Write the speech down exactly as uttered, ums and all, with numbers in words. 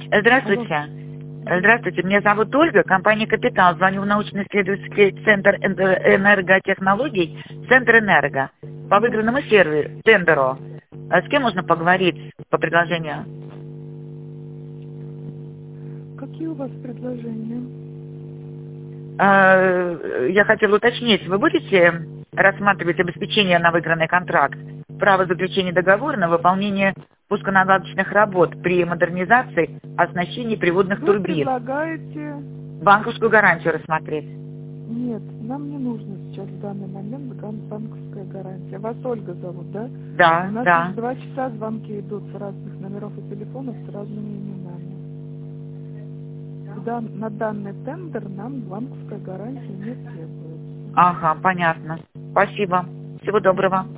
Здравствуйте. Алло. Здравствуйте, меня зовут Ольга, компания «Капитал». Звоню в научно-исследовательский центр энерготехнологий, Центр Энерго, по выигранному серверу, тендеру. А с кем можно поговорить по предложению? Какие у вас предложения? А, я хотела уточнить, вы будете рассматривать обеспечение на выигранный контракт, право заключения договора на выполнение пусконаладочных работ при модернизации оснащения приводных Вы турбин? предлагаете... Банковскую гарантию рассмотреть. Нет, нам не нужно сейчас в данный момент ган- банковская гарантия. Вас Ольга зовут, да? Да, У нас да. уже два часа звонки идут с разных номеров и телефонов с разными именами. В дан- на данный тендер нам банковская гарантия не требуется. Ага, понятно. Спасибо. Всего доброго.